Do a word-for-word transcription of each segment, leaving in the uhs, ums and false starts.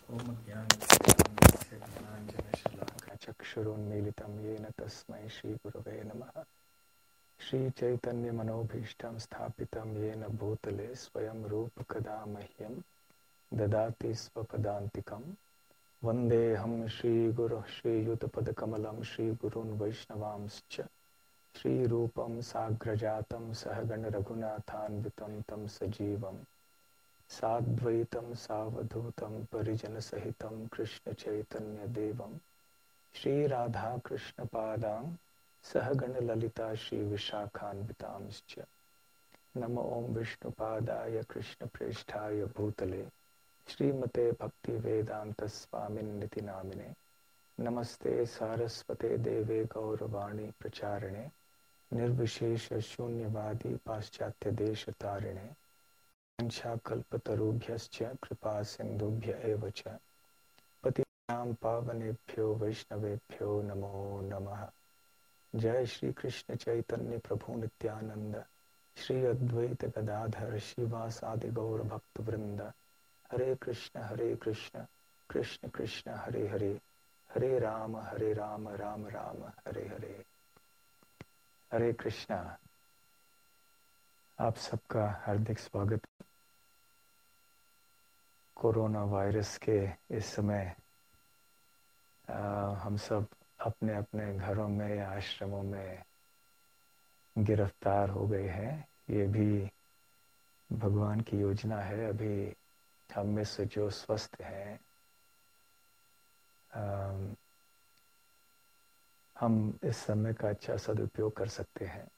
ओम ज्ञानतिमिरान्धस्य ज्ञानाञ्जनशलाकया चक्षुरुन्मीलितं येन तस्मै श्रीगुरवे नमः। श्रीचैतन्यमनोभीष्टं स्थापितं येन भूतले स्वयं रूपकदा मह्यं ददाति स्वपदान्तिकं। वन्देऽहं श्रीगुरुः श्रीयुतपदकमलं श्रीगुरून् वैष्णवांश्च श्रीरूपं साग्रजातं सहगणरघुनाथान्वितं तं सजीवं साद्वैतं सावधूतं परिजनसहितं कृष्णचैतन्यदेवं श्रीराधाकृष्णपादां सहगणललिता श्रीविशाखान्वितांश्च। नमो ॐ विष्णुपादाय कृष्णप्रेष्ठाय भूतले श्रीमते भक्तिवेदान्तस्वामिन्निति नामिने। नमस्ते सारस्वते देवे गौरवाणी प्रचारिणे निर्विशेष शून्यवादी पाश्चात्यदेशतारिणे वंशाकल्पतरुभ्यश्च कृपा सिन्धुभ्य एव च पतितानां पावनेभ्यो वैष्णवेभ्यो नमो नमः। जय श्री कृष्ण चैतन्य प्रभु नित्यानंद श्री अद्वैत गदाधर शिवासादि गौर भक्त वृंद। हरे कृष्ण हरे कृष्ण कृष्ण कृष्ण हरे हरे हरे राम हरे राम राम राम हरे हरे। हरे कृष्णा। आप सबका हार्दिक स्वागत। कोरोना वायरस के इस समय आ, हम सब अपने अपने घरों में या आश्रमों में गिरफ्तार हो गए हैं। ये भी भगवान की योजना है। अभी हम में से जो स्वस्थ हैं आ, हम इस समय का अच्छा सदुपयोग कर सकते हैं।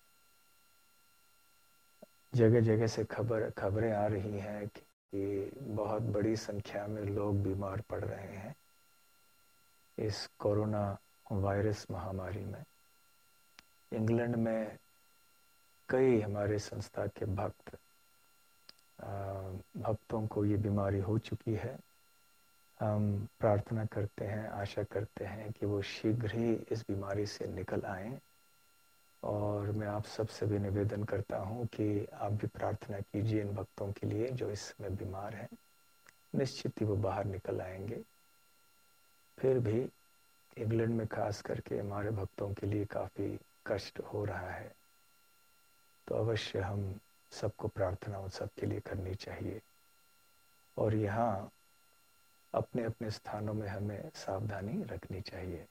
जगह जगह से खबर खबरें आ रही हैं कि बहुत बड़ी संख्या में लोग बीमार पड़ रहे हैं इस कोरोना वायरस महामारी में। इंग्लैंड में कई हमारे संस्था के भक्त भक्तों को ये बीमारी हो चुकी है। हम प्रार्थना करते हैं, आशा करते हैं कि वो शीघ्र ही इस बीमारी से निकल आएं। और मैं आप सबसे भी निवेदन करता हूं कि आप भी प्रार्थना कीजिए इन भक्तों के लिए जो इस समय बीमार हैं। निश्चित ही वो बाहर निकल आएंगे। फिर भी इंग्लैंड में खास करके हमारे भक्तों के लिए काफ़ी कष्ट हो रहा है, तो अवश्य हम सबको प्रार्थना उन सब के लिए करनी चाहिए। और यहाँ अपने अपने स्थानों में हमें सावधानी रखनी चाहिए।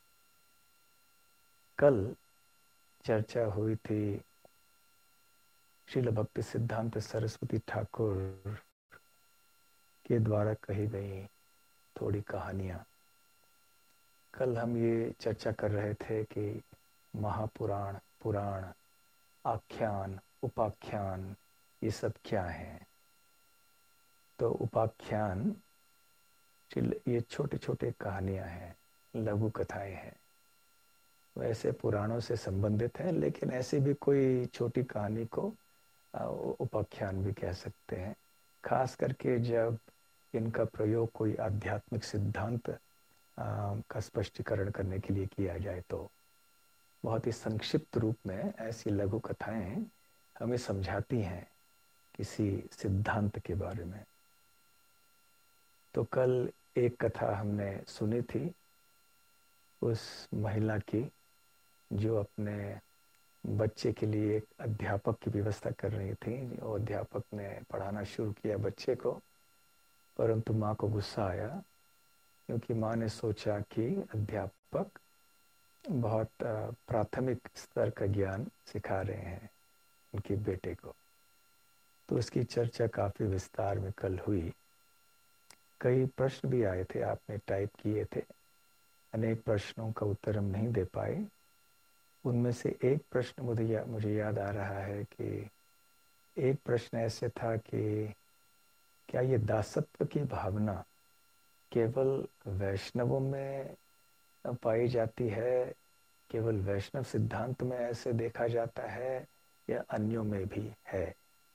कल चर्चा हुई थी श्रील भक्ति सिद्धांत सरस्वती ठाकुर के द्वारा कही गई थोड़ी कहानियाँ। कल हम ये चर्चा कर रहे थे कि महापुराण, पुराण, आख्यान, उपाख्यान ये सब क्या हैं। तो उपाख्यान ये छोटे छोटे कहानियाँ हैं, लघु कथाएं हैं। वैसे पुराणों से संबंधित हैं, लेकिन ऐसी भी कोई छोटी कहानी को उपाख्यान भी कह सकते हैं। खास करके जब इनका प्रयोग कोई आध्यात्मिक सिद्धांत का स्पष्टीकरण करने के लिए किया जाए तो बहुत ही संक्षिप्त रूप में ऐसी लघु कथाएं हमें समझाती हैं किसी सिद्धांत के बारे में। तो कल एक कथा हमने सुनी थी उस महिला की जो अपने बच्चे के लिए एक अध्यापक की व्यवस्था कर रही थी। और अध्यापक ने पढ़ाना शुरू किया बच्चे को, परंतु माँ को गुस्सा आया क्योंकि माँ ने सोचा कि अध्यापक बहुत प्राथमिक स्तर का ज्ञान सिखा रहे हैं उनके बेटे को। तो उसकी चर्चा काफ़ी विस्तार में कल हुई। कई प्रश्न भी आए थे, आपने टाइप किए थे। अनेक प्रश्नों का उत्तर हम नहीं दे पाए। उनमें से एक प्रश्न मुझे या, मुझे याद आ रहा है कि एक प्रश्न ऐसे था कि क्या ये दासत्व की भावना केवल वैष्णवों में पाई जाती है, केवल वैष्णव सिद्धांत में ऐसे देखा जाता है, या अन्यों में भी है।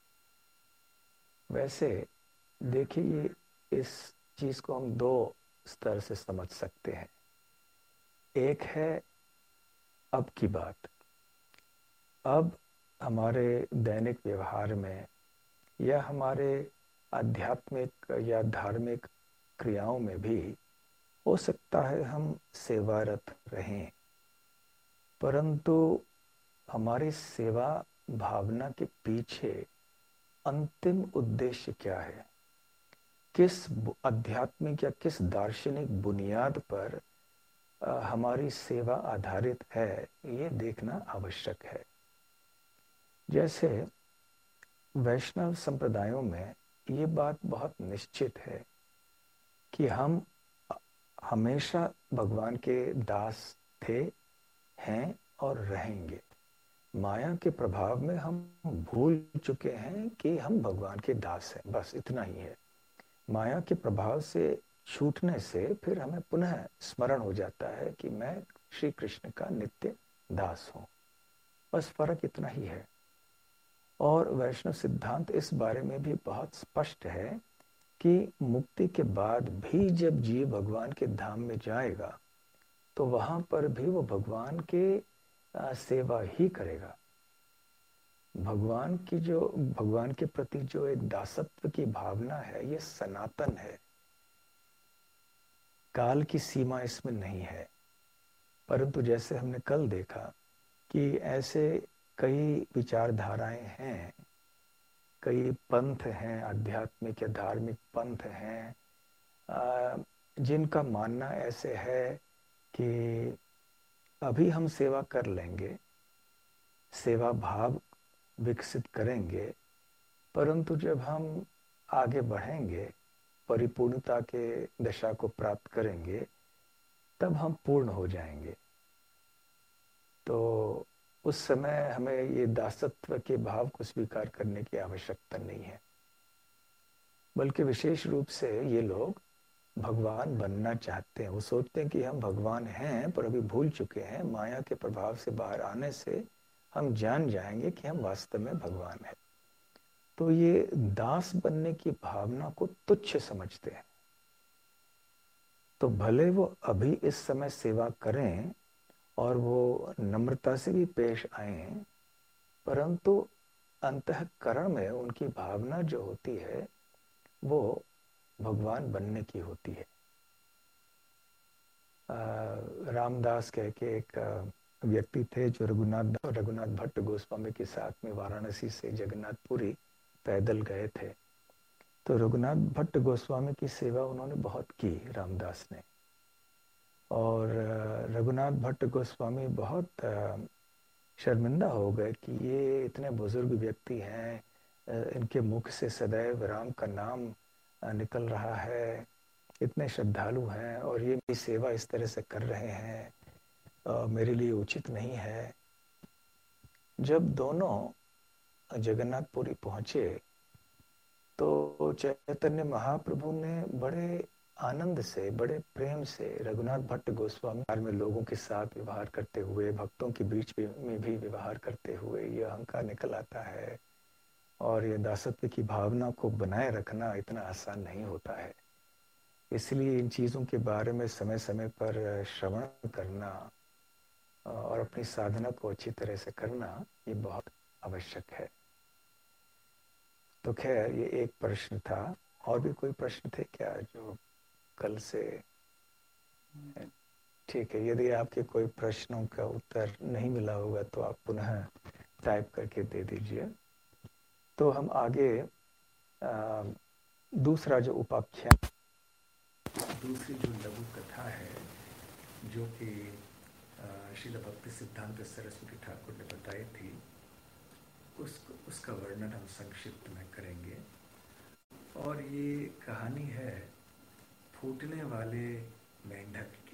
वैसे देखिए, इस चीज को हम दो स्तर से समझ सकते हैं। एक है अब की बात। अब हमारे दैनिक व्यवहार में या हमारे आध्यात्मिक या धार्मिक क्रियाओं में भी हो सकता है हम सेवारत रहें, परंतु हमारी सेवा भावना के पीछे अंतिम उद्देश्य क्या है, किस आध्यात्मिक या किस दार्शनिक बुनियाद पर हमारी सेवा आधारित है, ये देखना आवश्यक है। जैसे वैष्णव संप्रदायों में ये बात बहुत निश्चित है कि हम हमेशा भगवान के दास थे, हैं और रहेंगे। माया के प्रभाव में हम भूल चुके हैं कि हम भगवान के दास हैं, बस इतना ही है। माया के प्रभाव से छूटने से फिर हमें पुनः स्मरण हो जाता है कि मैं श्री कृष्ण का नित्य दास हूं, बस फर्क इतना ही है। और वैष्णव सिद्धांत इस बारे में भी बहुत स्पष्ट है कि मुक्ति के बाद भी जब जीव भगवान के धाम में जाएगा तो वहां पर भी वो भगवान के सेवा ही करेगा। भगवान की जो भगवान के प्रति जो एक दासत्व की भावना है, ये सनातन है, काल की सीमा इसमें नहीं है। परंतु जैसे हमने कल देखा कि ऐसे कई विचारधाराएं हैं, कई पंथ हैं, आध्यात्मिक या धार्मिक पंथ हैं, जिनका मानना ऐसे है कि अभी हम सेवा कर लेंगे, सेवा भाव विकसित करेंगे, परंतु जब हम आगे बढ़ेंगे, परिपूर्णता के दशा को प्राप्त करेंगे, तब हम पूर्ण हो जाएंगे। तो उस समय हमें ये दासत्व के भाव को स्वीकार करने की आवश्यकता नहीं है, बल्कि विशेष रूप से ये लोग भगवान बनना चाहते हैं। वो सोचते हैं कि हम भगवान हैं पर अभी भूल चुके हैं। माया के प्रभाव से बाहर आने से हम जान जाएंगे कि हम वास्तव में भगवान हैं। तो ये दास बनने की भावना को तुच्छ समझते हैं। तो भले वो अभी इस समय सेवा करें और वो नम्रता से भी पेश आए, परंतु अंतःकरण में उनकी भावना जो होती है वो भगवान बनने की होती है। रामदास कह के एक व्यक्ति थे जो रघुनाथ रघुनाथ भट्ट गोस्वामी के साथ में वाराणसी से जगन्नाथपुरी पैदल गए थे। तो रघुनाथ भट्ट गोस्वामी की सेवा उन्होंने बहुत की, रामदास ने। और रघुनाथ भट्ट गोस्वामी बहुत शर्मिंदा हो गए कि ये इतने बुजुर्ग व्यक्ति हैं, इनके मुख से सदैव राम का नाम निकल रहा है, इतने श्रद्धालु हैं और ये मेरी सेवा इस तरह से कर रहे हैं, आ, मेरे लिए उचित नहीं है। जब दोनों जगन्नाथपुरी पहुंचे तो चैतन्य महाप्रभु ने बड़े आनंद से, बड़े प्रेम से रघुनाथ भट्ट गोस्वामी में लोगों के साथ व्यवहार करते हुए, भक्तों के बीच में भी व्यवहार करते हुए ये अहंकार निकल आता है। और ये दासत्व की भावना को बनाए रखना इतना आसान नहीं होता है। इसलिए इन चीज़ों के बारे में समय समय पर श्रवण करना और अपनी साधना को अच्छी तरह से करना ये बहुत आवश्यक है। तो खैर ये एक प्रश्न था। और भी कोई प्रश्न थे क्या जो कल से? ठीक है, यदि आपके कोई प्रश्नों का उत्तर नहीं मिला होगा तो आप पुनः टाइप करके दे दीजिए। तो हम आगे आ, दूसरा जो उपाख्यान, दूसरी जो लघु कथा है जो कि श्रील भक्ति सिद्धांत सरस्वती ठाकुर ने बताई थी, उस उसका वर्णन हम संक्षिप्त में करेंगे। और ये कहानी है फूटने वाले मेंढक की।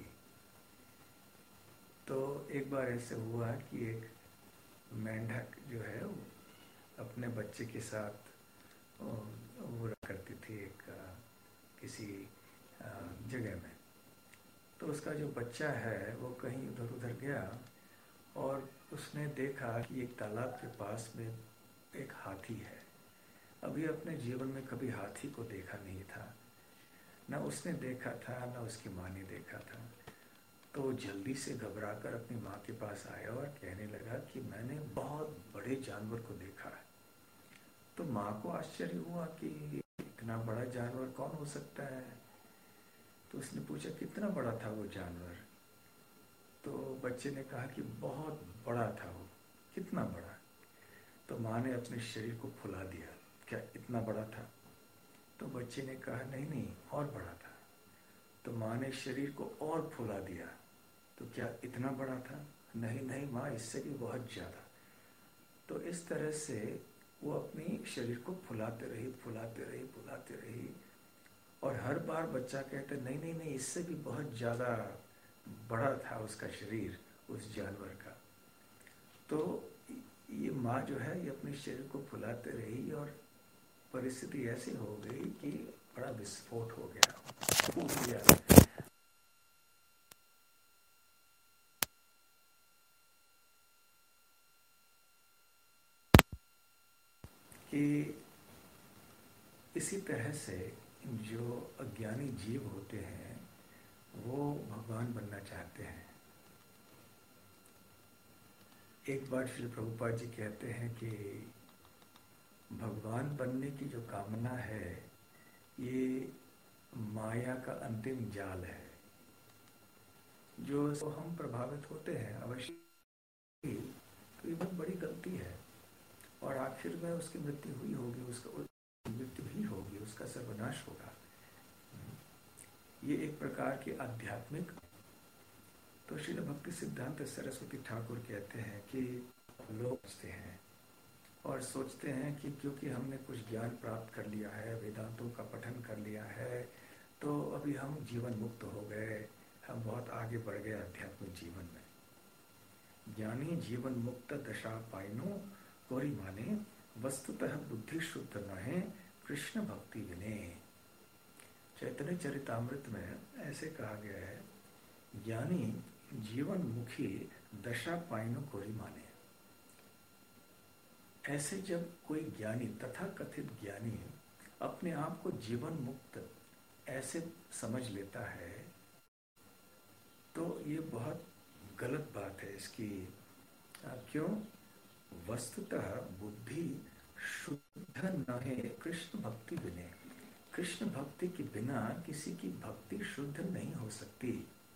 तो एक बार ऐसे हुआ कि एक मेंढक जो है वो अपने बच्चे के साथ वो करती थी एक किसी जगह में। तो उसका जो बच्चा है वो कहीं उधर उधर गया और उसने देखा कि एक तालाब के पास में एक हाथी है। अभी अपने जीवन में कभी हाथी को देखा नहीं था, ना उसने देखा था ना उसकी माँ ने देखा था। तो जल्दी से घबराकर अपनी माँ के पास आया और कहने लगा कि मैंने बहुत बड़े जानवर को देखा है। तो माँ को आश्चर्य हुआ कि इतना बड़ा जानवर कौन हो सकता है। तो उसने पूछा कितना बड़ा था वो जानवर। तो बच्चे ने कहा कि बहुत बड़ा था वो। कितना बड़ा? तो माँ ने अपने शरीर को फुला दिया। क्या इतना बड़ा था? तो बच्चे ने कहा नहीं नहीं, और बड़ा था। तो माँ ने शरीर को और फुला दिया। तो क्या इतना बड़ा था? नहीं नहीं माँ, इससे भी बहुत ज़्यादा। तो इस तरह से वो अपनी शरीर को फुलाते रही फुलाते रही फुलाते रही और हर बार बच्चा कहता नहीं नहीं नहीं, इससे भी बहुत ज़्यादा बड़ा था उसका शरीर, उस जानवर का। तो ये माँ जो है ये अपने शरीर को फुलाते रही और परिस्थिति ऐसी हो गई कि बड़ा विस्फोट हो गया, फूट गया। कि इसी तरह से जो अज्ञानी जीव होते हैं वो भगवान बनना चाहते हैं। एक बार श्री प्रभुपाद जी कहते हैं कि भगवान बनने की जो कामना है ये माया का अंतिम जाल है, जो तो हम प्रभावित होते हैं अवश्य, तो ये बहुत बड़ी गलती है और आखिर में उसकी मृत्यु हुई होगी, उसका मृत्यु ही होगी, उसका सर्वनाश होगा। ये एक प्रकार की आध्यात्मिक। तो श्रील भक्ति सिद्धांत सरस्वती ठाकुर कहते हैं कि लोग सोचते हैं और सोचते हैं कि क्योंकि हमने कुछ ज्ञान प्राप्त कर लिया है, वेदांतों का पठन कर लिया है, तो अभी हम जीवन मुक्त हो गए, हम बहुत आगे बढ़ गए आध्यात्मिक जीवन में। ज्ञानी जीवन मुक्त दशा पाइनो कोरी माने, वस्तुतः बुद्धि शुद्ध न है, कृष्ण भक्ति विने। चैतन्य चरितामृत में ऐसे कहा गया है, ज्ञानी जीवन मुखी दशा पाइनो कोरी माने। ऐसे जब कोई ज्ञानी, तथा कथित ज्ञानी, अपने आप को जीवन मुक्त ऐसे समझ लेता है तो ये बहुत गलत बात है इसकी। क्यों? वस्तुतः बुद्धि शुद्ध न है, कृष्ण भक्ति बिने। कृष्ण भक्ति के बिना किसी की भक्ति शुद्ध नहीं हो सकती।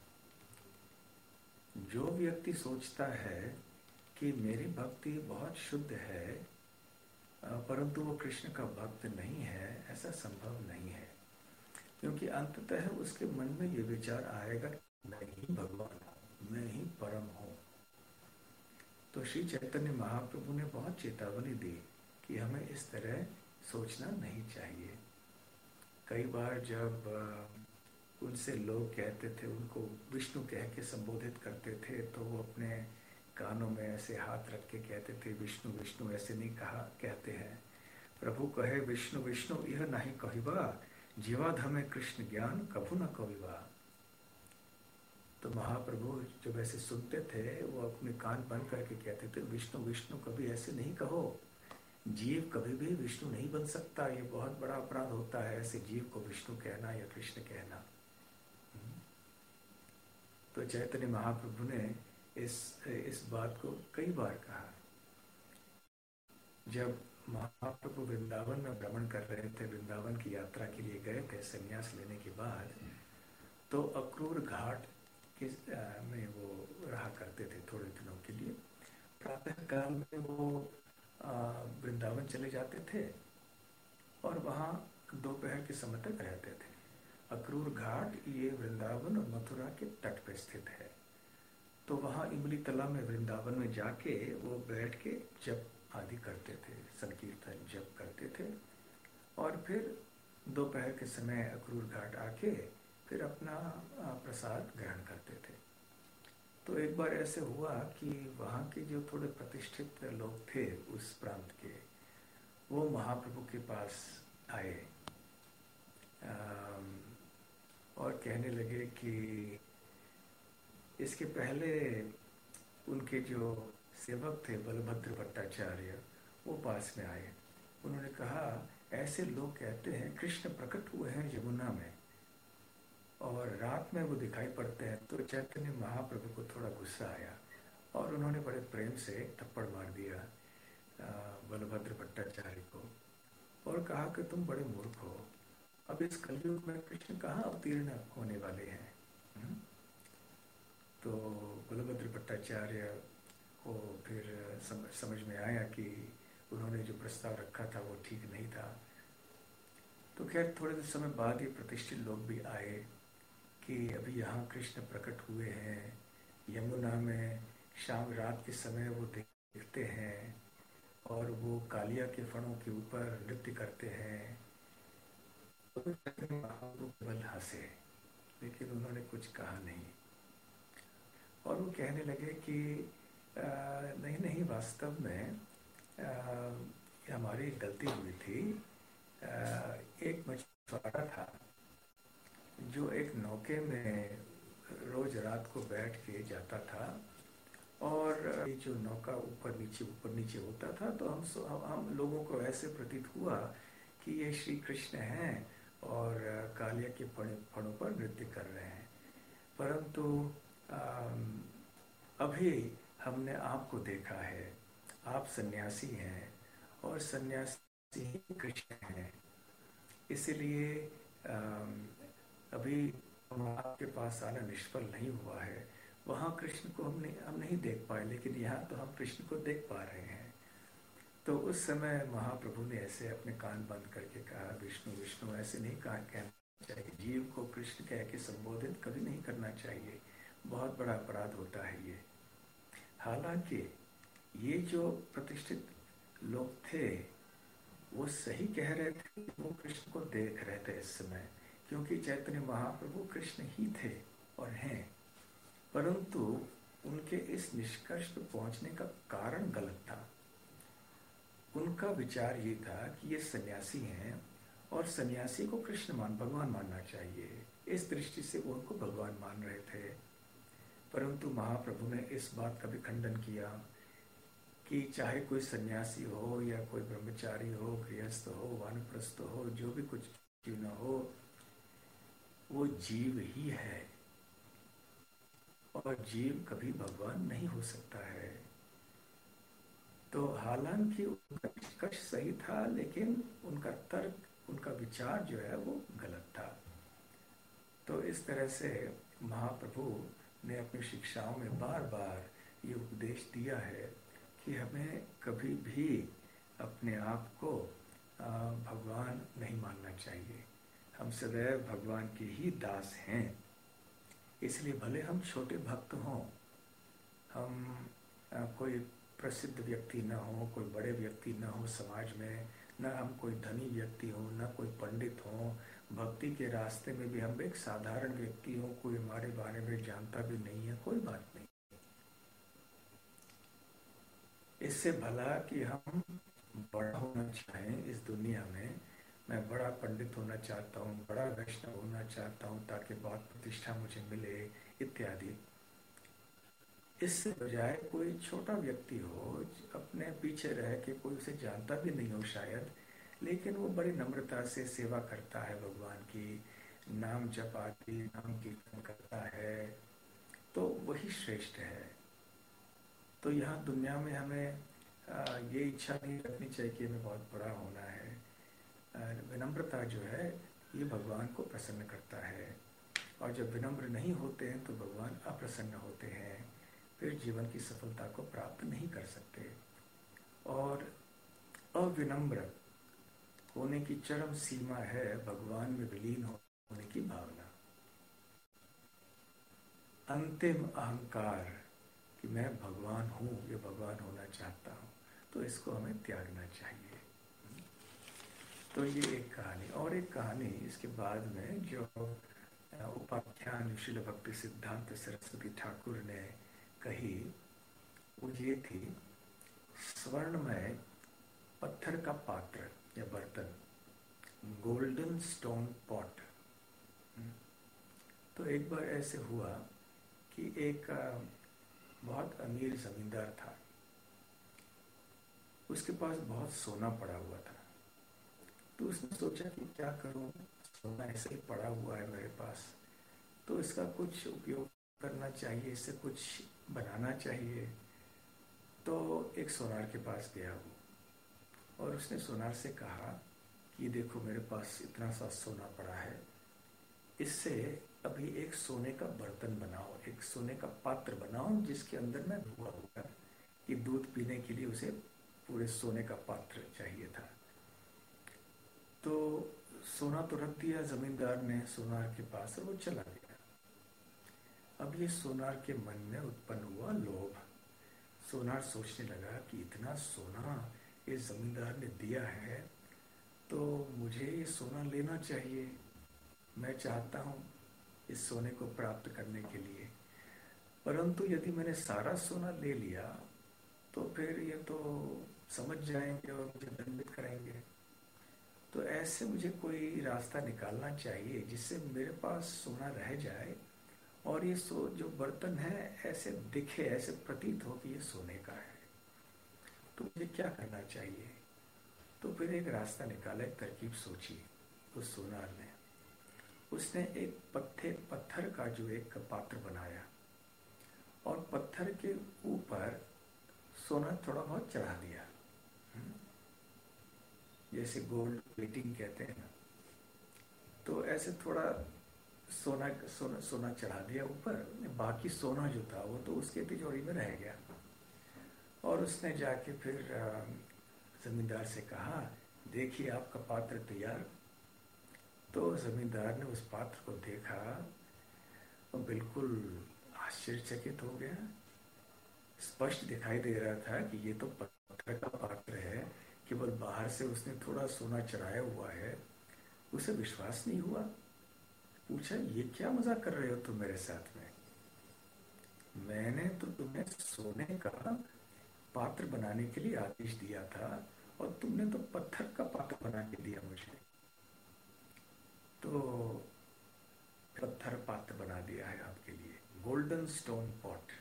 जो व्यक्ति सोचता है कि मेरी भक्ति बहुत शुद्ध है परंतु वो कृष्ण का भक्त नहीं है, ऐसा संभव नहीं है, क्योंकि अंततः उसके मन में ये विचार आएगा मैं ही भगवान हूँ, मैं ही परम हूँ। तो श्री चैतन्य महाप्रभु ने बहुत चेतावनी दी कि हमें इस तरह सोचना नहीं चाहिए। कई बार जब उनसे लोग कहते थे, उनको विष्णु कह के संबोधित करते थे, तो वो अपने कानों में ऐसे हाथ रख के कहते थे विष्णु विष्णु, ऐसे नहीं कहा कहते हैं। प्रभु कहे विष्णु विष्णु यह नहीं कहिबा, जीवाध हमें कृष्ण ज्ञान कभू न कहिबा। तो महाप्रभु जब ऐसे सुनते थे वो अपने कान बंद करके कहते थे विष्णु विष्णु कभी ऐसे नहीं कहो, जीव कभी भी विष्णु नहीं बन सकता, ये बहुत बड़ा अपराध होता है ऐसे जीव को विष्णु कहना या कृष्ण कहना। तो चैतन्य महाप्रभु ने इस इस बात को कई बार कहा। जब महाप्रभु वृंदावन में भ्रमण कर रहे थे, वृंदावन की यात्रा के लिए गए थे संन्यास लेने के बाद, तो अक्रूर घाट के में वो रहा करते थे थोड़े दिनों के लिए। प्रातः काल में वो वृंदावन चले जाते थे और वहाँ दोपहर के समय तक रहते थे। अक्रूर घाट ये वृंदावन और मथुरा के तट पर स्थित है। तो वहाँ इमली तला में वृंदावन में जाके वो बैठ के जप आदि करते थे, संकीर्तन जप करते थे और फिर दोपहर के समय अक्रूर घाट आके फिर अपना प्रसाद ग्रहण करते थे। तो एक बार ऐसे हुआ कि वहाँ के जो थोड़े प्रतिष्ठित लोग थे उस प्रांत के, वो महाप्रभु के पास आए और कहने लगे कि इसके पहले उनके जो सेवक थे बलभद्र भट्टाचार्य, वो पास में आए। उन्होंने कहा ऐसे लोग कहते हैं कृष्ण प्रकट हुए हैं यमुना में और रात में वो दिखाई पड़ते हैं। तो चैतन्य महाप्रभु को थोड़ा गुस्सा आया और उन्होंने बड़े प्रेम से थप्पड़ मार दिया बलभद्र भट्टाचार्य को और कहा कि तुम बड़े मूर्ख हो, अब इस कलयुग में कृष्ण कहाँ अवतीर्ण होने वाले हैं? हुँ? तो बलभद्र भट्टाचार्य को फिर समझ समझ में आया कि उन्होंने जो प्रस्ताव रखा था वो ठीक नहीं था। तो खैर थोड़े समय बाद ये प्रतिष्ठित लोग भी आए कि अभी यहाँ कृष्ण प्रकट हुए हैं, यमुना में शाम रात के समय वो देखते हैं और वो कालिया के फणों के ऊपर नृत्य करते हैं। तो महाप्रभु केवल हंसे, लेकिन उन्होंने कुछ कहा नहीं। और वो कहने लगे कि आ, नहीं नहीं वास्तव में आ, हमारी गलती हुई थी। आ, एक मछुआरा था जो एक नौके में रोज रात को बैठ के जाता था और ये जो नौका ऊपर नीचे ऊपर नीचे होता था तो हम हम लोगों को ऐसे प्रतीत हुआ कि ये श्री कृष्ण हैं और कालिया के फणों पर नृत्य कर रहे हैं। परंतु अभी हमने आपको देखा है, आप सन्यासी हैं और सन्यासी ही कृष्ण हैं, इसलिए अभी हम आपके पास आना निष्फल नहीं हुआ है। वहाँ कृष्ण को हम नहीं हम नहीं देख पाए, लेकिन यहाँ तो हम कृष्ण को देख पा रहे हैं। तो उस समय महाप्रभु ने ऐसे अपने कान बंद करके कहा, विष्णु विष्णु ऐसे नहीं कहा कहना चाहिए, जीव को कृष्ण कह के संबोधित कभी नहीं करना चाहिए, बहुत बड़ा अपराध होता है ये। हालांकि ये जो प्रतिष्ठित लोग थे वो सही कह रहे थे, वो कृष्ण को देख रहे थे इस समय, क्योंकि चैतन्य महाप्रभु कृष्ण ही थे और हैं। परंतु उनके इस निष्कर्ष पर पहुंचने का कारण गलत था। उनका विचार ये था कि ये सन्यासी हैं और सन्यासी को कृष्ण मान भगवान मानना चाहिए, इस दृष्टि से वो उनको भगवान मान रहे थे। परंतु महाप्रभु ने इस बात का भी खंडन किया कि चाहे कोई सन्यासी हो या कोई ब्रह्मचारी हो, गृहस्थ हो, वानप्रस्थ हो, जो भी कुछ क्यों न हो, वो जीव ही है और जीव कभी भगवान नहीं हो सकता है। तो हालांकि उनका निष्कर्ष सही था, लेकिन उनका तर्क, उनका विचार जो है वो गलत था। तो इस तरह से महाप्रभु ने अपनी शिक्षाओं में बार बार ये उपदेश दिया है कि हमें कभी भी अपने आप को भगवान नहीं मानना चाहिए। हम सदैव भगवान के ही दास हैं। इसलिए भले हम छोटे भक्त हों, हम कोई प्रसिद्ध व्यक्ति न हो, कोई बड़े व्यक्ति न हो समाज में, न हम कोई धनी व्यक्ति हो, न कोई पंडित हो, भक्ति के रास्ते में भी हम एक साधारण व्यक्ति हो, कोई हमारे बारे में जानता भी नहीं है, कोई बात नहीं। इससे भला कि हम बड़ा होना चाहें इस दुनिया में, मैं बड़ा पंडित होना चाहता हूँ, बड़ा वैष्णव होना चाहता हूँ ताकि बहुत प्रतिष्ठा मुझे मिले इत्यादि, इससे बजाय कोई छोटा व्यक्ति हो, अपने पीछे रह के, कोई उसे जानता भी नहीं हो शायद, लेकिन वो बड़ी नम्रता से सेवा करता है भगवान की, नाम जप आदि नाम कीर्तन करता है, तो वही श्रेष्ठ है। तो यहाँ दुनिया में हमें आ, ये इच्छा नहीं रखनी चाहिए कि हमें बहुत बड़ा होना है। विनम्रता जो है ये भगवान को प्रसन्न करता है, और जब विनम्र नहीं होते हैं तो भगवान अप्रसन्न होते हैं, फिर जीवन की सफलता को प्राप्त नहीं कर सकते। और अविनम्र होने की चरम सीमा है भगवान में विलीन होने की भावना, अंतिम अहंकार कि मैं भगवान हूँ, ये भगवान होना चाहता हूँ, तो इसको हमें त्यागना चाहिए। तो ये एक कहानी। और एक कहानी इसके बाद में जो उपाख्यान श्रील भक्ति सिद्धांत सरस्वती ठाकुर ने कही, वो ये थी, स्वर्णमय पत्थर का पात्र या बर्तन, गोल्डन स्टोन पॉट। तो एक बार ऐसे हुआ कि एक बहुत अमीर जमींदार था, उसके पास बहुत सोना पड़ा हुआ था। तो उसने सोचा कि क्या करूं, सोना ऐसे ही पड़ा हुआ है मेरे पास, तो इसका कुछ उपयोग करना चाहिए, इससे कुछ बनाना चाहिए। तो एक सोनार के पास गया वो, और उसने सोनार से कहा कि देखो मेरे पास इतना सा सोना पड़ा है, इससे अभी एक सोने का बर्तन बनाओ, एक सोने का पात्र बनाओ जिसके अंदर मैं धुआ होगा कि दूध पीने के लिए उसे पूरे सोने का पात्र चाहिए था। तो सोना तो रख दिया जमींदार ने सोनार के पास और वो चला गया। अब ये सोनार के मन में उत्पन्न हुआ लोभ। सोनार सोचने लगा कि इतना सोना इस जमींदार ने दिया है तो मुझे ये सोना लेना चाहिए, मैं चाहता हूँ इस सोने को प्राप्त करने के लिए, परंतु यदि मैंने सारा सोना ले लिया तो फिर ये तो समझ जाएंगे और मुझे दंडित करेंगे। तो ऐसे मुझे कोई रास्ता निकालना चाहिए जिससे मेरे पास सोना रह जाए और ये सो जो बर्तन है ऐसे दिखे, ऐसे प्रतीत हो कि ये सोने का है। तो मुझे क्या करना चाहिए? तो फिर एक रास्ता निकाला, एक तरकीब सोची उस सोनार ने। उसने एक पत्थर पत्थर का जो एक पात्र बनाया और पत्थर के ऊपर सोना थोड़ा बहुत चढ़ा दिया, जैसे गोल्ड प्लेटिंग कहते हैं ना। तो ऐसे थोड़ा सोना सोना सोना चढ़ा दिया ऊपर, बाकी सोना जो था वो तो उसके तिजोरी में रह गया। और उसने जाके फिर जमींदार से कहा, देखिए आपका पात्र तैयार। तो जमींदार ने उस पात्र को देखा और बिल्कुल आश्चर्यचकित हो गया। स्पष्ट दिखाई दे रहा था कि ये तो पत्थर का पात्र है, केवल बाहर से उसने थोड़ा सोना चढ़ाया हुआ है। उसे विश्वास नहीं हुआ। पूछा, ये क्या मजाक कर रहे हो तुम मेरे साथ में? मैंने तो तुम्हें सोने का पात्र बनाने के लिए आदेश दिया था और तुमने तो पत्थर का पात्र बना के दिया मुझे। तो पत्थर पात्र बना दिया है आपके लिए, गोल्डन स्टोन पॉट।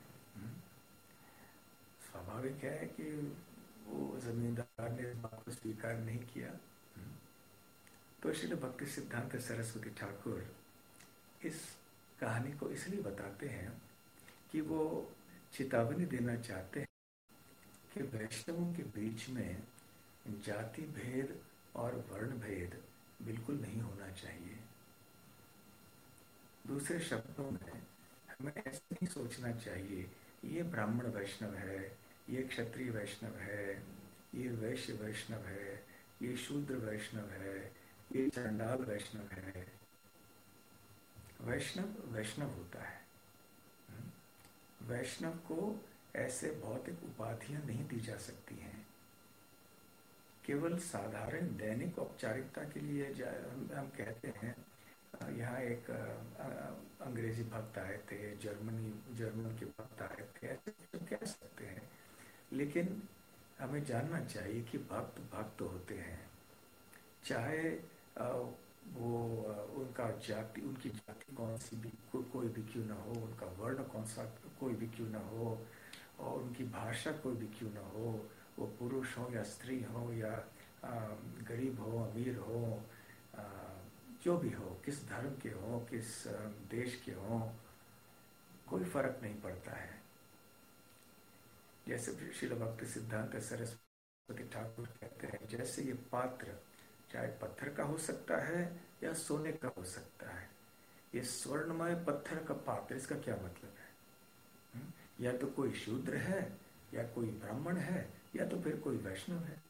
स्वाभाविक है कि वो जमींदार ने इस बात को स्वीकार नहीं किया। तो श्रील भक्ति सिद्धांत सरस्वती ठाकुर इस कहानी को इसलिए बताते हैं कि वो चेतावनी देना चाहते हैं कि वैष्णवों के बीच में जाति भेद और वर्ण भेद बिल्कुल नहीं होना चाहिए। दूसरे शब्दों में हमें ऐसे नहीं सोचना चाहिए ये ब्राह्मण वैष्णव है, ये क्षत्रिय वैष्णव है, ये वैश्य वैष्णव है, ये शूद्र वैष्णव है, ये चंडाल वैष्णव है। वैष्णव वैष्णव होता है। वैष्णव को ऐसे भौतिक उपाधियां नहीं दी जा सकती हैं। केवल साधारण दैनिक औपचारिकता के लिए हम कहते हैं। यहाँ एक अंग्रेजी भक्त आए थे, जर्मनी जर्मन के भक्त आए थे, ऐसे तो कह सकते हैं। लेकिन हमें जानना चाहिए कि भक्त भक्त होते हैं, चाहे वो उनका जाति उनकी जाति कौन सी भी को, कोई भी क्यों ना हो, उनका वर्ण कौन सा कोई भी क्यों ना हो, और उनकी भाषा कोई भी क्यों ना हो, वो पुरुष हो या स्त्री हो या आ, गरीब हो अमीर हो, आ, जो भी हो, किस धर्म के हो, किस देश के हो, कोई फर्क नहीं पड़ता है। जैसे श्रील भक्ति सिद्धांत सरस्वती ठाकुर कहते हैं, जैसे ये पात्र चाहे पत्थर का हो सकता है या सोने का हो सकता है। ये स्वर्णमय पत्थर का पात्र, इसका क्या मतलब है? या तो कोई शूद्र है या कोई ब्राह्मण है या तो फिर कोई वैष्णव है।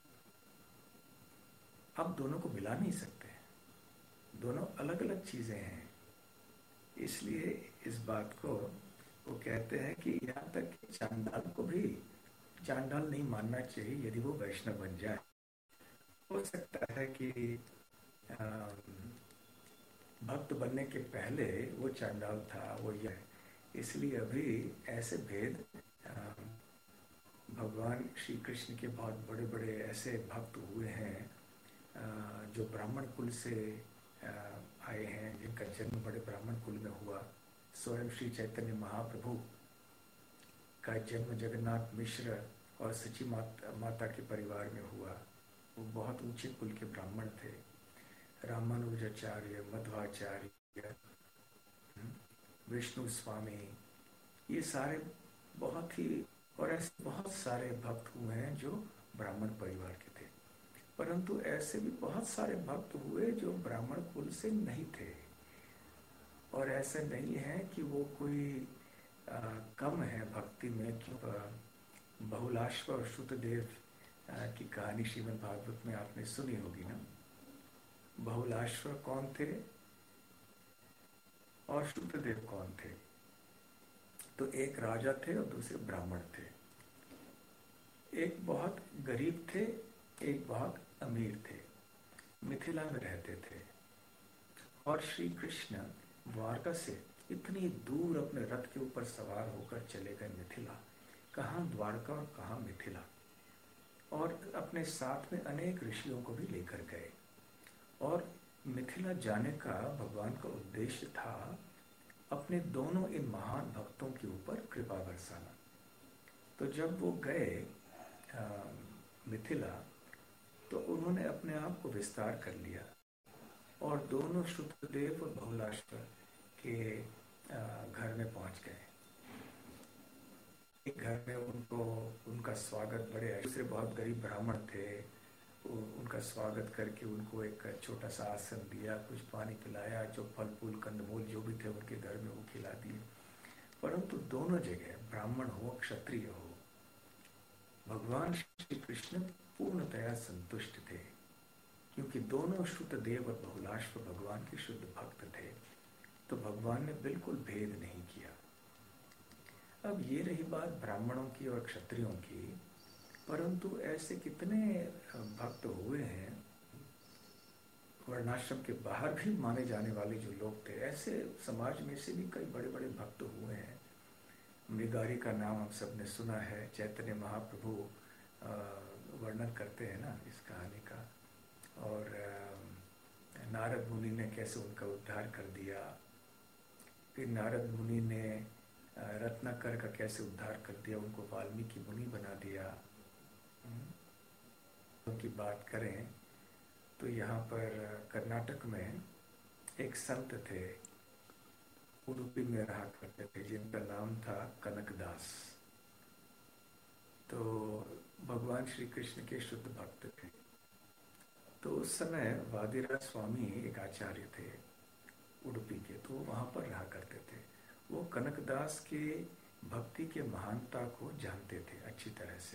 आप दोनों को मिला नहीं सकते, दोनों अलग अलग चीजें हैं। इसलिए इस बात को वो कहते हैं कि यहाँ तक कि चांडाल को भी चांडाल नहीं मानना चाहिए यदि वो वैष्णव बन जाए। हो सकता है कि भक्त बनने के पहले वो चांडाल था, वो यह, इसलिए अभी ऐसे भेद भगवान श्री कृष्ण के बहुत बड़े बड़े ऐसे भक्त हुए हैं जो ब्राह्मण कुल से आए हैं, जिनका जन्म बड़े ब्राह्मण कुल में हुआ। स्वयं श्री चैतन्य महाप्रभु का जन्म जगन्नाथ मिश्र और सची माता, माता के परिवार में हुआ। वो बहुत ऊंचे कुल के ब्राह्मण थे। रामानुजाचार्य, मध्वाचार्य, विष्णु स्वामी, ये सारे बहुत ही और ऐसे बहुत सारे भक्त हुए हैं जो ब्राह्मण परिवार के थे। परंतु ऐसे भी बहुत सारे भक्त हुए जो ब्राह्मण कुल से नहीं थे, और ऐसा नहीं है कि वो कोई आ, कम है भक्ति में। क्यों? बहुलाश्व और श्रुतदेव की कहानी श्रीमद् भागवत में आपने सुनी होगी ना। बहुलाश्व कौन थे और श्रुतदेव कौन थे? तो एक राजा थे और दूसरे ब्राह्मण थे। एक बहुत गरीब थे, एक बहुत अमीर थे, मिथिला में रहते थे। और श्री कृष्ण द्वारका से इतनी दूर अपने रथ के ऊपर सवार होकर चले गए मिथिला। कहाँ द्वारका और कहाँ मिथिला, और अपने साथ में अनेक ऋषियों को भी लेकर गए। और मिथिला जाने का भगवान का उद्देश्य था अपने दोनों इन महान भक्तों के ऊपर कृपा बरसाना। तो जब वो गए आ, मिथिला, तो उन्होंने अपने आप को विस्तार कर लिया और दोनों श्रुतदेव और बहुलाश्व के घर में पहुंच गए। एक घर में उनको उनका स्वागत बड़े, दूसरे बहुत गरीब ब्राह्मण थे, उनका स्वागत करके उनको एक छोटा सा आसन दिया, कुछ पानी पिलाया, जो फल फूल कंदमूल जो भी थे उनके घर में वो खिला दिए। परंतु दोनों जगह, ब्राह्मण हो क्षत्रिय हो, भगवान श्री कृष्ण पूर्णतया संतुष्ट थे, क्योंकि दोनों श्रुतदेव और बहुलाश्व भगवान के शुद्ध भक्त थे। तो भगवान ने बिल्कुल भेद नहीं किया। अब ये रही बात ब्राह्मणों की और क्षत्रियों की, परंतु ऐसे कितने भक्त हुए हैं, वर्णाश्रम के बाहर भी माने जाने वाले जो लोग थे, ऐसे समाज में से भी कई बड़े बड़े भक्त हुए हैं। मृगारी का नाम हम सब ने सुना है। चैतन्य महाप्रभु वर्णन करते हैं ना इस कहानी का, और नारद मुनि ने कैसे उनका उद्धार कर दिया। फिर नारद मुनि ने रत्नाकर का कैसे उद्धार कर दिया, उनको वाल्मीकि मुनि बना दिया। उनकी बात करें तो यहाँ पर कर्नाटक में एक संत थे, उडुपी में रहा करते थे, जिनका नाम था कनकदास। तो भगवान श्री कृष्ण के शुद्ध भक्त थे। तो उस समय वादिराज स्वामी एक आचार्य थे उडुपी के, तो वहाँ पर रहा करते थे। वो कनकदास के भक्ति के महानता को जानते थे अच्छी तरह से,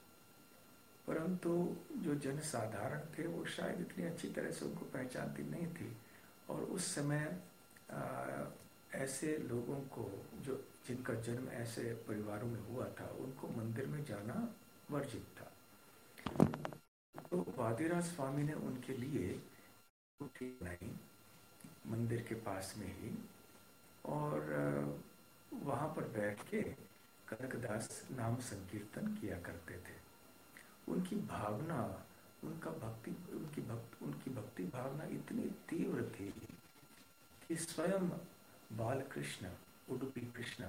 परंतु जो जनसाधारण थे वो शायद इतनी अच्छी तरह से उनको पहचानती नहीं थी। और उस समय आ, ऐसे लोगों को, जो जिनका जन्म ऐसे परिवारों में हुआ था, उनको मंदिर में जाना वर्जित था। तो वादिराज स्वामी ने उनके लिए कुटी बनाई मंदिर के पास में ही, और वहाँ पर बैठ के कनकदास नाम संकीर्तन किया करते थे। उनकी भावना, उनका भक्ति, उनकी भक्त उनकी भक्ति भावना इतनी तीव्र थी कि स्वयं बालकृष्ण, उडुपी कृष्ण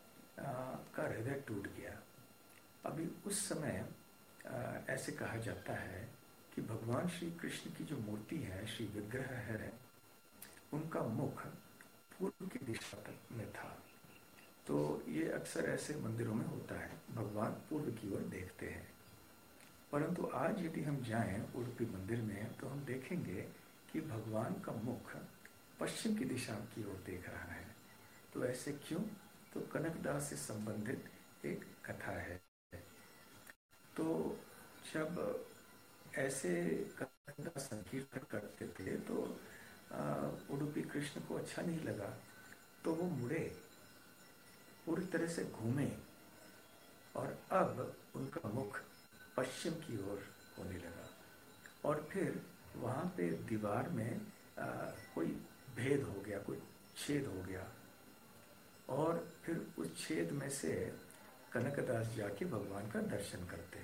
का हृदय टूट गया। अभी उस समय आ, ऐसे कहा जाता है कि भगवान श्री कृष्ण की जो मूर्ति है, श्री विग्रह है, उनका मुख पूर्व की दिशा में था। तो ये अक्सर ऐसे मंदिरों में होता है, भगवान पूर्व की ओर देखते हैं। परंतु आज यदि हम जाएं उडुपी मंदिर में, तो हम देखेंगे कि भगवान का मुख पश्चिम की दिशा की ओर देख रहा है। तो ऐसे क्यों? तो कनकदास से संबंधित एक कथा है। तो जब ऐसे कनकदास संकीर्तन करते थे तो उडुपी कृष्ण को अच्छा नहीं लगा, तो वो मुड़े, पूरी तरह से घूमे, और अब उनका मुख पश्चिम की ओर होने लगा। और फिर वहाँ पे दीवार में आ, कोई भेद हो गया, कोई छेद हो गया, और फिर उस छेद में से कनकदास जाके भगवान का दर्शन करते।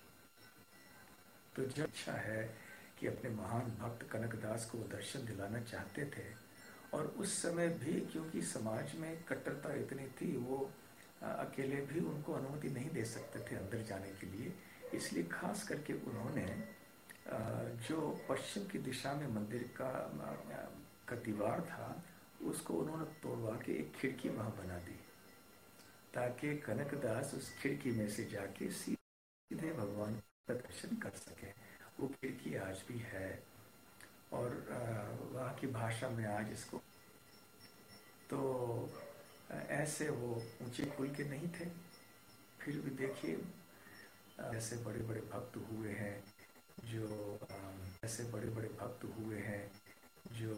तो जब इच्छा है कि अपने महान भक्त कनकदास को वो दर्शन दिलाना चाहते थे, और उस समय भी क्योंकि समाज में कट्टरता इतनी थी, वो अकेले भी उनको अनुमति नहीं दे सकते थे अंदर जाने के लिए। इसलिए खास करके उन्होंने जो पश्चिम की दिशा में मंदिर का का दीवार था, उसको उन्होंने तोड़वा के एक खिड़की वहां बना दी, ताकि कनकदास उस खिड़की में से जाके सीधे भगवान का दर्शन कर सके। वो खिड़की आज भी है, और वहाँ की भाषा में आज इसको, तो ऐसे वो ऊंचे कुल के नहीं थे, फिर भी देखिए ऐसे बड़े बड़े भक्त हुए हैं जो ऐसे बड़े बड़े भक्त हुए हैं जो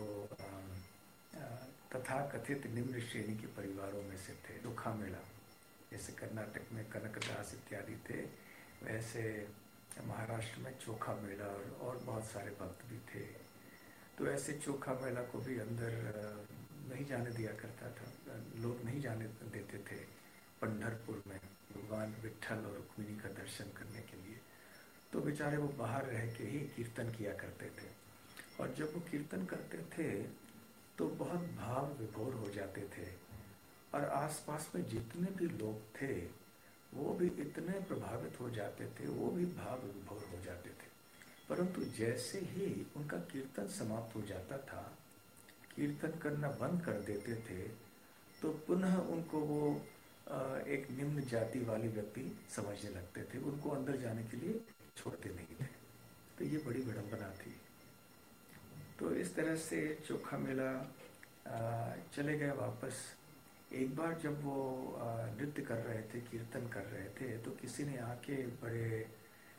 तथा कथित निम्न श्रेणी के परिवारों में से थे। चोखा मेला, जैसे कर्नाटक में कनकदास इत्यादि थे, वैसे महाराष्ट्र में चोखा मेला और, और बहुत सारे भक्त भी थे। तो ऐसे चोखा मेला को भी अंदर नहीं जाने दिया करता था, लोग नहीं जाने देते थे पंढरपुर में भगवान विट्ठल और रुक्मिणी का दर्शन करने के लिए। तो बेचारे वो बाहर रह के ही कीर्तन किया करते थे, और जब वो कीर्तन करते थे तो बहुत भाव विभोर हो जाते थे, और आसपास में जितने भी लोग थे वो भी इतने प्रभावित हो जाते थे, वो भी भाव विभोर हो जाते थे। परंतु जैसे ही उनका कीर्तन समाप्त हो जाता था, कीर्तन करना बंद कर देते थे, तो पुनः उनको वो एक निम्न जाति वाले व्यक्ति समझने लगते थे, उनको अंदर जाने के लिए छोड़ते नहीं थे। तो ये बड़ी विडंबना थी। तो इस तरह से चोखा मेला चले गए वापस। एक बार जब वो नृत्य कर रहे थे, कीर्तन कर रहे थे, तो किसी ने आके बड़े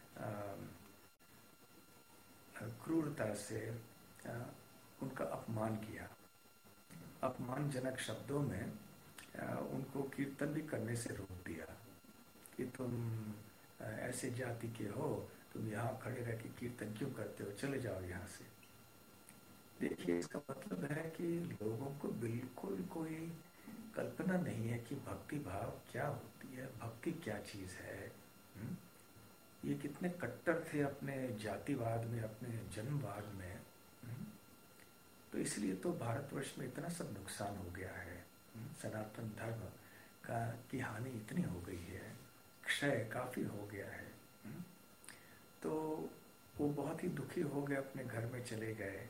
क्रूरता से आ, उनका अपमान किया, अपमानजनक शब्दों में आ, उनको कीर्तन भी करने से रोक दिया कि तुम आ, ऐसे जाति के हो, तुम यहाँ खड़े रह के कीर्तन क्यों करते हो, चले जाओ यहाँ से। देखिए, इसका मतलब है कि लोगों को बिल्कुल कोई कल्पना नहीं है कि भक्ति भाव क्या होती है, भक्ति क्या चीज है। हुँ? ये कितने कट्टर थे अपने जातिवाद में, अपने जन्मवाद में। हुँ? तो इसलिए तो भारतवर्ष में इतना सब नुकसान हो गया है। सनातन धर्म का की हानि इतनी हो गई है, क्षय काफी हो गया है। हुँ? तो वो बहुत ही दुखी हो गए, अपने घर में चले गए।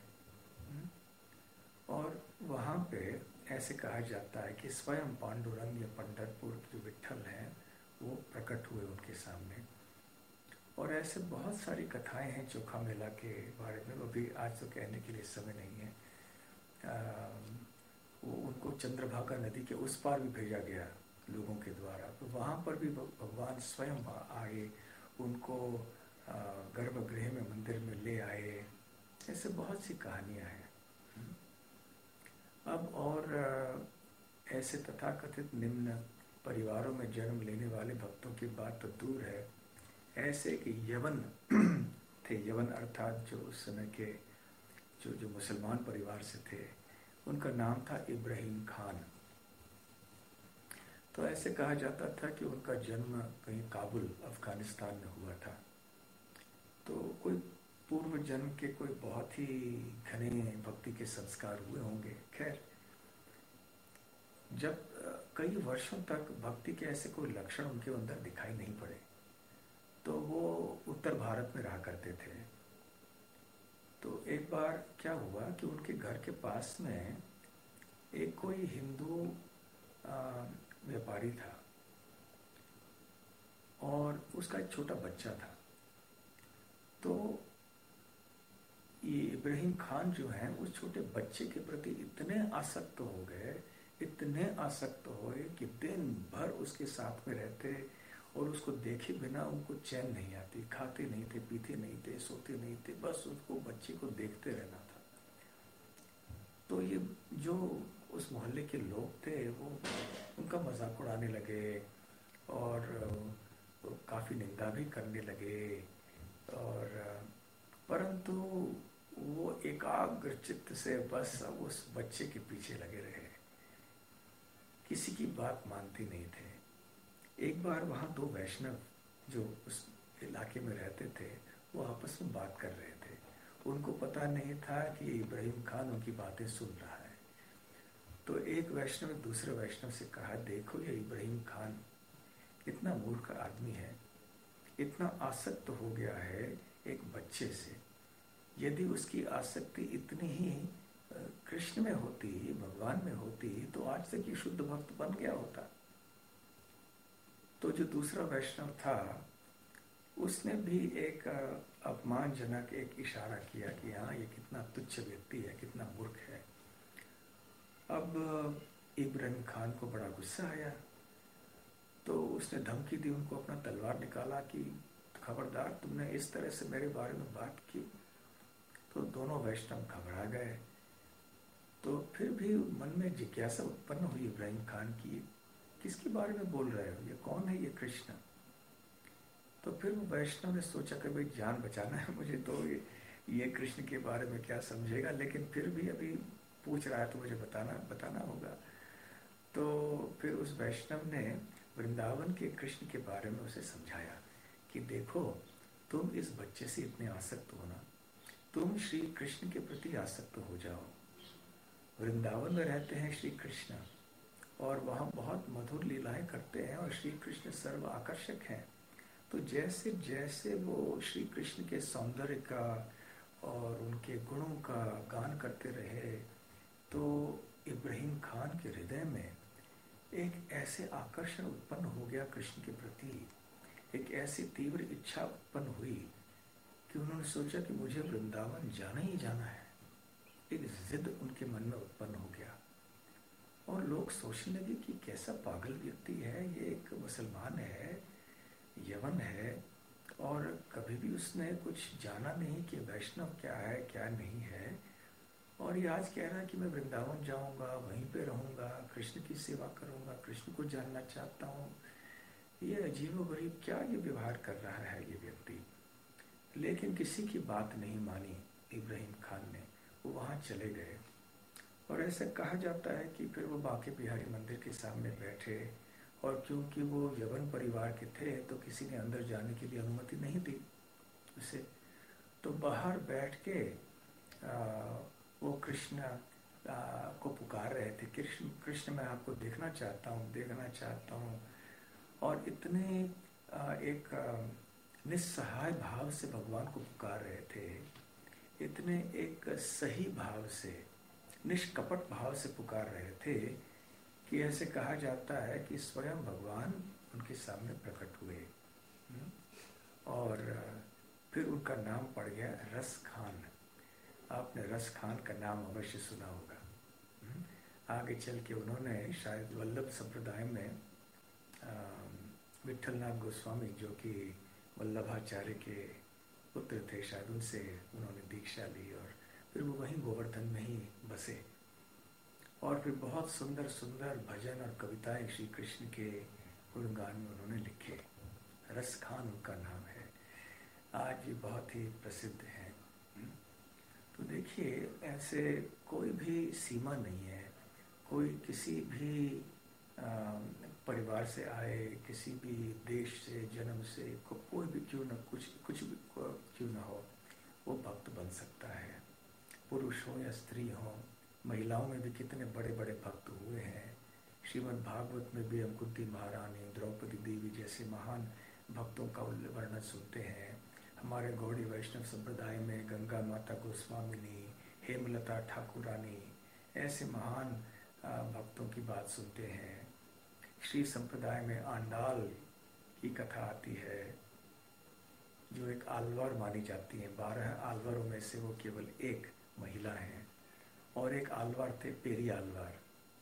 और वहाँ पे ऐसे कहा जाता है कि स्वयं पांडुरंग या पंढरपुर जो विट्ठल हैं वो प्रकट हुए उनके सामने। और ऐसे बहुत सारी कथाएं हैं चोखा मेला के बारे में, वो भी आज तो कहने के लिए समय नहीं है। आ, वो उनको चंद्रभागा नदी के उस पार भी भेजा गया लोगों के द्वारा, तो वहाँ पर भी भगवान स्वयं आए, उनको गर्भगृह में मंदिर में ले आए। ऐसे बहुत सी कहानियाँ हैं। अब और ऐसे तथाकथित निम्न परिवारों में जन्म लेने वाले भक्तों की बात तो दूर है, ऐसे कि यवन थे, यवन अर्थात जो उस समय के जो जो मुसलमान परिवार से थे, उनका नाम था इब्राहिम खान। तो ऐसे कहा जाता था कि उनका जन्म कहीं काबुल अफगानिस्तान में हुआ था। तो कोई पूर्व जन्म के कोई बहुत ही घने भक्ति के संस्कार हुए होंगे। खैर, जब कई वर्षों तक भक्ति के ऐसे कोई लक्षण उनके अंदर दिखाई नहीं पड़े, तो वो उत्तर भारत में रहा करते थे। तो एक बार क्या हुआ कि उनके घर के पास में एक कोई हिंदू व्यापारी था, और उसका एक छोटा बच्चा था। तो ये इब्राहिम खान जो हैं उस छोटे बच्चे के प्रति इतने आसक्त हो गए, इतने आसक्त हुए कि दिन भर उसके साथ में रहते, और उसको देखे बिना उनको चैन नहीं आती, खाते नहीं थे, पीते नहीं थे, सोते नहीं थे, बस उसको बच्चे को देखते रहना था। तो ये जो उस मोहल्ले के लोग थे वो उनका मजाक उड़ाने लगे, और काफ़ी निंदा भी करने लगे, और परंतु वो एकाग्र चित्त से बस उस बच्चे के पीछे लगे रहे, किसी की बात मानते नहीं थे। एक बार वहाँ दो वैष्णव जो उस इलाके में रहते थे वो आपस में बात कर रहे थे। उनको पता नहीं था कि इब्राहिम खान उनकी बातें सुन रहा है। तो एक वैष्णव दूसरे वैष्णव से कहा, देखो ये इब्राहिम खान इतना मूर्ख आदमी है, इतना आसक्त हो गया है एक बच्चे से। यदि उसकी आसक्ति इतनी ही कृष्ण में होती, भगवान में होती, तो आज तक ये शुद्ध भक्त बन गया होता। तो जो दूसरा वैष्णव था उसने भी एक अपमानजनक एक इशारा किया कि हाँ ये कितना तुच्छ व्यक्ति है, कितना मूर्ख है। अब इब्राहिम खान को बड़ा गुस्सा आया, तो उसने धमकी दी उनको, अपना तलवार निकाला कि खबरदार तुमने इस तरह से मेरे बारे में बात की। तो दोनों वैष्णव घबरा गए। तो फिर भी मन में जिज्ञासा उत्पन्न हुई इब्राहिम खान की, किसके बारे में बोल रहे हो, ये कौन है ये कृष्ण। तो फिर वो वैष्णव ने सोचा कि भाई जान बचाना है मुझे, तो ये ये कृष्ण के बारे में क्या समझेगा, लेकिन फिर भी अभी पूछ रहा है तो मुझे बताना बताना होगा। तो फिर उस वैष्णव ने वृंदावन के कृष्ण के बारे में उसे समझाया कि देखो, तुम इस बच्चे से इतने आसक्त हो ना, तुम श्री कृष्ण के प्रति आसक्त हो जाओ। वृंदावन में रहते हैं श्री कृष्ण, और वहाँ बहुत मधुर लीलाएं करते हैं, और श्री कृष्ण सर्व आकर्षक हैं। तो जैसे जैसे वो श्री कृष्ण के सौंदर्य का और उनके गुणों का गान करते रहे, तो इब्राहिम खान के हृदय में एक ऐसे आकर्षण उत्पन्न हो गया कृष्ण के प्रति, एक ऐसी तीव्र इच्छा उत्पन्न हुई कि उन्होंने सोचा कि मुझे वृंदावन जाना ही जाना है। एक जिद उनके मन में उत्पन्न हो गया, और लोग सोचने लगे कि कैसा पागल व्यक्ति है ये, एक मुसलमान है, यवन है, और कभी भी उसने कुछ जाना नहीं कि वैष्णव क्या है क्या नहीं है, और ये आज कह रहा है कि मैं वृंदावन जाऊंगा, वहीं पे रहूंगा, कृष्ण की सेवा करूंगा, कृष्ण को जानना चाहता हूँ। ये अजीबोगरीब क्या ये व्यवहार कर रहा है ये व्यक्ति। लेकिन किसी की बात नहीं मानी इब्राहिम खान ने, वो वहाँ चले गए। और ऐसा कहा जाता है कि फिर वो बांके बिहारी मंदिर के सामने बैठे, और क्योंकि वो यवन परिवार के थे तो किसी ने अंदर जाने के लिए अनुमति नहीं दी उसे, तो बाहर बैठ के आ, वो कृष्ण को पुकार रहे थे, कृष्ण कृष्ण मैं आपको देखना चाहता हूँ, देखना चाहता हूँ। और इतने आ, एक निस्सहाय भाव से भगवान को पुकार रहे थे, इतने एक सही भाव से, निष्कपट भाव से पुकार रहे थे कि ऐसे कहा जाता है कि स्वयं भगवान उनके सामने प्रकट हुए। और फिर उनका नाम पड़ गया रस खान। आपने रस खान का नाम अवश्य सुना होगा। आगे चल के उन्होंने शायद वल्लभ संप्रदाय में विठलनाथ गोस्वामी, जो कि वल्लभाचार्य के पुत्र थे, शायद उनसे उन्होंने दीक्षा ली, और फिर वो वहीं गोवर्धन में ही बसे। और फिर बहुत सुंदर सुंदर भजन और कविताएं श्री कृष्ण के गुणगान में उन्होंने लिखे। रस खान उनका नाम है, आज ये बहुत ही प्रसिद्ध है। तो देखिए, ऐसे कोई भी सीमा नहीं है, कोई किसी भी परिवार से आए, किसी भी देश से, जन्म से, को कोई भी क्यों न कुछ कुछ भी क्यों न हो, वो भक्त बन सकता है। पुरुष हो या स्त्री हो, महिलाओं में भी कितने बड़े बड़े भक्त हुए हैं। श्रीमद् भागवत में भी हम कुंती महारानी, द्रौपदी देवी जैसे महान भक्तों का वर्णन सुनते हैं। हमारे गौड़ी वैष्णव संप्रदाय में गंगा माता गोस्वामिनी, हेमलता ठाकुरानी, ऐसे महान भक्तों की बात सुनते हैं। श्री संप्रदाय में आंडाल की कथा आती है, जो एक आलवार मानी जाती है। बारह आलवारों में से वो केवल एक महिला हैं, और एक आलवार थे पेरी आलवार,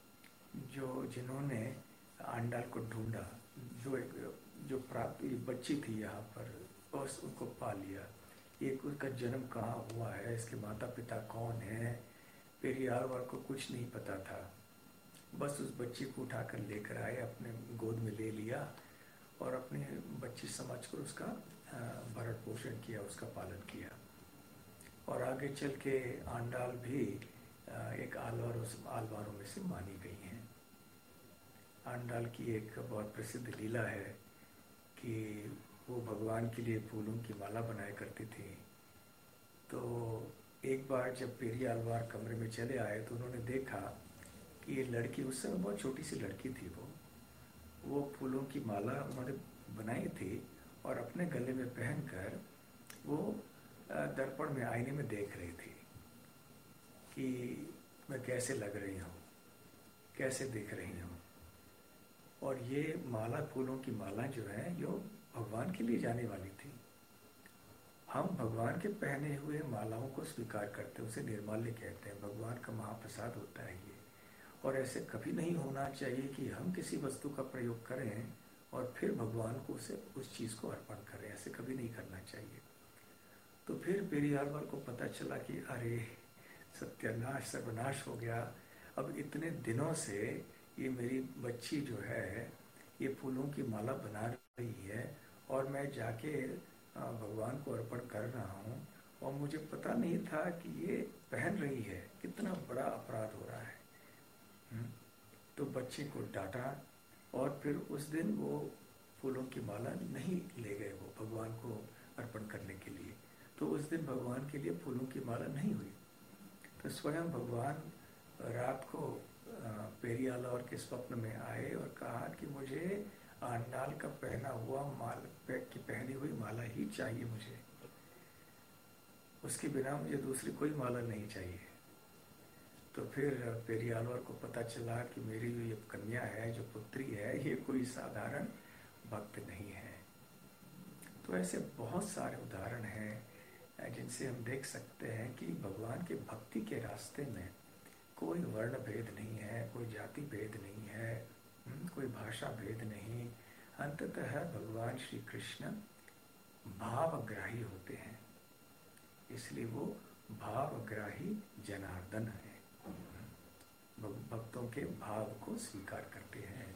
जो जिन्होंने आंडाल को ढूंढा, जो एक जो प्राप्त बच्ची थी यहाँ पर, बस उनको पा लिया। एक उसका जन्म कहाँ हुआ है, इसके माता पिता कौन है, पेरी आलवार को कुछ नहीं पता था। बस उस बच्ची को उठाकर लेकर आए, अपने गोद में ले लिया, और अपनी बच्ची समझकर उसका भरण पोषण किया, उसका पालन किया। और आगे चल के आंडाल भी एक आलवार आलवारों में से मानी गई हैं। आंडाल की एक बहुत प्रसिद्ध लीला है कि वो भगवान के लिए फूलों की माला बनाया करती थी। तो एक बार जब पेरी आलवार कमरे में चले आए तो उन्होंने देखा कि ये लड़की, उस समय बहुत छोटी सी लड़की थी, वो वो फूलों की माला उन्होंने बनाई थी, और अपने गले में पहनकर वो दर्पण में, आईने में देख रही थी कि मैं कैसे लग रही हूँ, कैसे दिख रही हूँ। और ये माला, फूलों की माला जो है, जो भगवान के लिए जाने वाली थी, हम भगवान के पहने हुए मालाओं को स्वीकार करते हैं, उसे निर्माल्य कहते हैं, भगवान का महाप्रसाद होता है ये। और ऐसे कभी नहीं होना चाहिए कि हम किसी वस्तु का प्रयोग करें और फिर भगवान को उसे उस चीज़ को अर्पण करें, ऐसे कभी नहीं करना चाहिए। तो फिर पेरियालवाल को पता चला कि अरे सत्यानाश, सर्वनाश हो गया। अब इतने दिनों से ये मेरी बच्ची जो है ये फूलों की माला बना रही है और मैं जाके भगवान को अर्पण कर रहा हूँ और मुझे पता नहीं था कि ये पहन रही है, कितना बड़ा अपराध हो रहा है। तो बच्चे को डांटा और फिर उस दिन वो फूलों की माला नहीं ले गए वो भगवान को अर्पण करने के लिए। तो उस दिन भगवान के लिए फूलों की माला नहीं हुई। तो स्वयं भगवान रात को पेरियालवाल के स्वप्न में आए और कहा कि मुझे आंडाल का पहना हुआ माल की पहनी हुई माला ही चाहिए, मुझे उसके बिना मुझे दूसरी कोई माला नहीं चाहिए। तो फिर पेरियालवाल को पता चला कि मेरी जो ये कन्या है, जो पुत्री है, ये कोई साधारण भक्त नहीं है। तो ऐसे बहुत सारे उदाहरण हैं जिनसे हम देख सकते हैं कि भगवान के भक्ति के रास्ते में कोई वर्ण भेद नहीं है, कोई जाति भेद नहीं है, कोई भाषा भेद नहीं। अंततः भगवान श्री कृष्ण भावग्राही होते हैं, इसलिए वो भावग्राही जनार्दन है, भक्तों के भाव को स्वीकार करते हैं।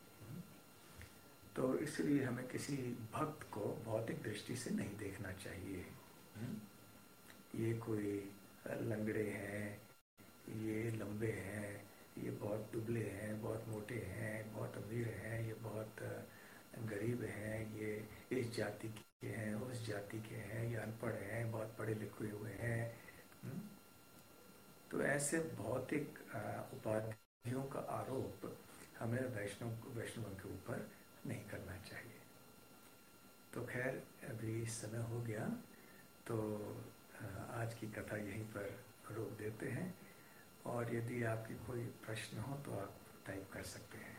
तो इसलिए हमें किसी भक्त को भौतिक दृष्टि से नहीं देखना चाहिए। ये कोई लंगड़े हैं, ये लंबे हैं, ये बहुत दुबले हैं, बहुत मोटे हैं, बहुत अमीर हैं, ये बहुत गरीब हैं, ये इस जाति के हैं, उस जाति के हैं, ये अनपढ़ हैं, बहुत पढ़े लिखे हुए हैं। तो ऐसे भौतिक उपाधियों का आरोप हमें वैष्णव वैष्णवों के ऊपर नहीं करना चाहिए। तो खैर अभी समय हो गया, तो आज की कथा यहीं पर रोक देते हैं और यदि आपके कोई प्रश्न हो तो आप टाइप कर सकते हैं।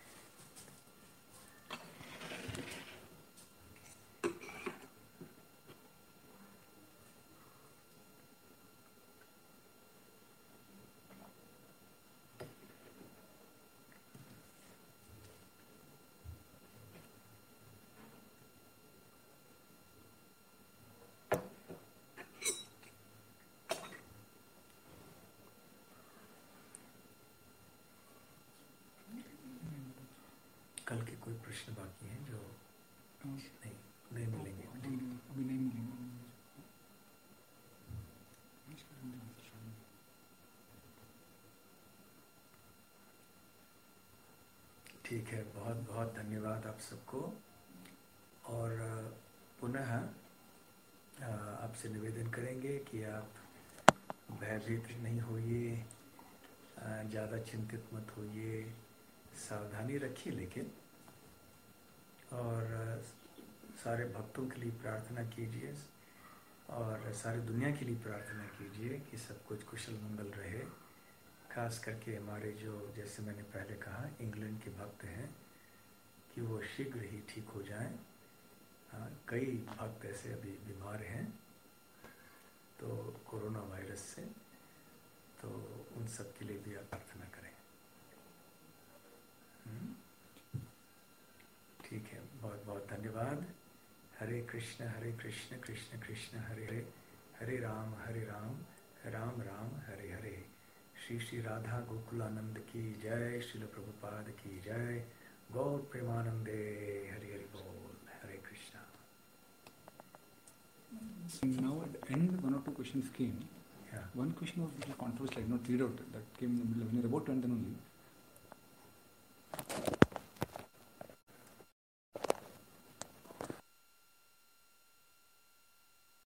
कल के कोई प्रश्न बाकी हैं जो नहीं नहीं मिलेंगे? अभी नहीं मिलेंगे। ठीक है, बहुत बहुत धन्यवाद आप सबको। और पुनः आपसे निवेदन करेंगे कि आप भयभीत नहीं होइए, ज़्यादा चिंतित मत होइए, सावधानी रखिए लेकिन, और सारे भक्तों के लिए प्रार्थना कीजिए और सारी दुनिया के लिए प्रार्थना कीजिए कि सब कुछ कुशल मंगल रहे। खास करके हमारे जो, जैसे मैंने पहले कहा, इंग्लैंड के भक्त हैं कि वो शीघ्र ही ठीक हो जाएं। हाँ, कई भक्त ऐसे अभी बीमार हैं तो कोरोना वायरस से, तो उन सब के लिए भी आप प्रार्थना करें। ठीक है, बहुत बहुत धन्यवाद। हरे कृष्ण हरे कृष्ण कृष्ण कृष्ण हरे हरे, हरे राम हरे राम राम राम हरे हरे। श्री श्री राधा गोकुलानंद की जय, श्रील प्रभुपाद की जय, गौर प्रेमानंदे, हरि हरि बोल, हरे Krishna. Now at the end, one or two questions came. Yeah. One question was a little controversial, I did not read out, that came in the middle when you were about to end then only.